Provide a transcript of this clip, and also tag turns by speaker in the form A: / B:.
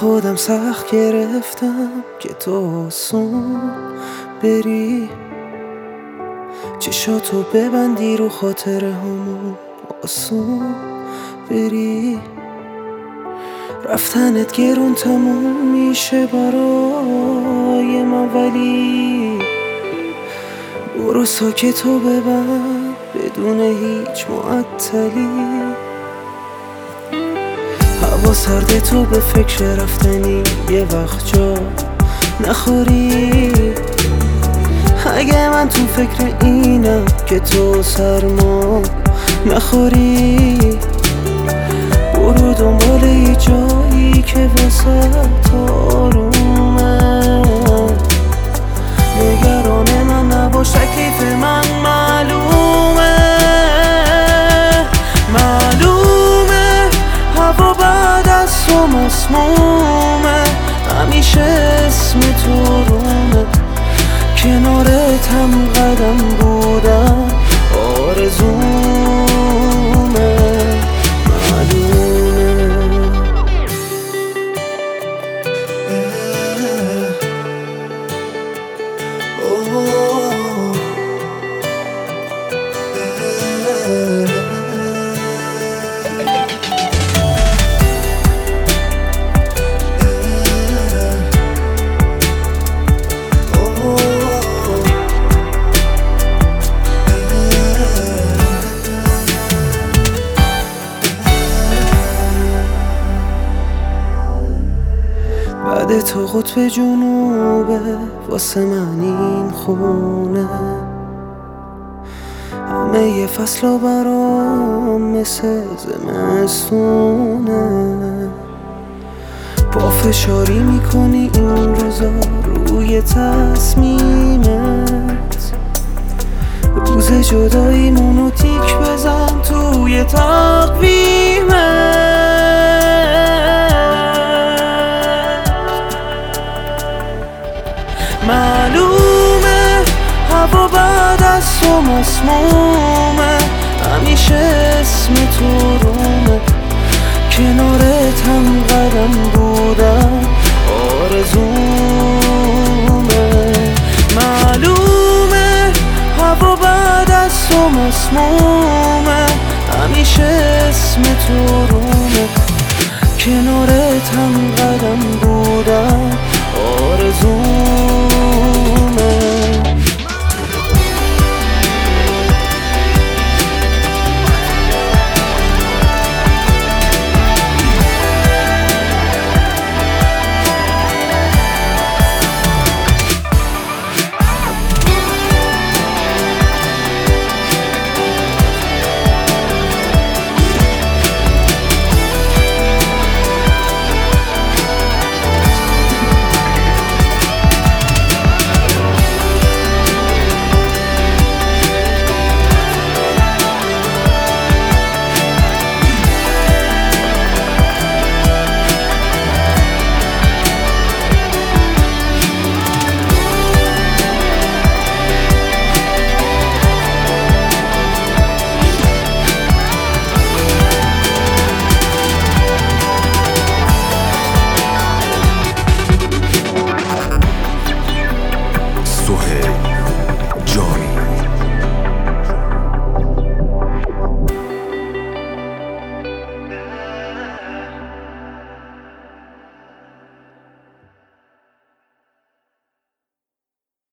A: خودم سخت گرفتم که تو آسون بری، چشاتو ببندی رو خاطره همون آسون بری. رفتنت گرون تموم میشه برای من، ولی برو ساکتو ببند بدون هیچ معطلی. هوا سرده، تو به فکر رفتنی یه وقت جا نخوری. اگه من تو فکر اینم که تو سرما نخوری، برو دنبال یه جایی که واسه آرومه. نگران من نباش، تکلیف من معلومه. هوا بعد از تو مسمومه، همیشه اسم تو رومه. کنارت هم قدم بودم آرزومه، معلومه. بعد تو قطب جنوبه، واسه من این خونه. همه یه فصل برام مثل زمستونه. پافشاری میکنی این روزا روی تصمیمت. روز جداییمونو تیک بزن توی تقویمت. معلومه هوا بعد از تو مسمومه، همیشه اسم تو رومه. کنارت هم قدم بودم آرزومه. معلومه هوا بعد از تو مسمومه، همیشه اسم تو رومه. کنارت هم قدم بودم آرزومه.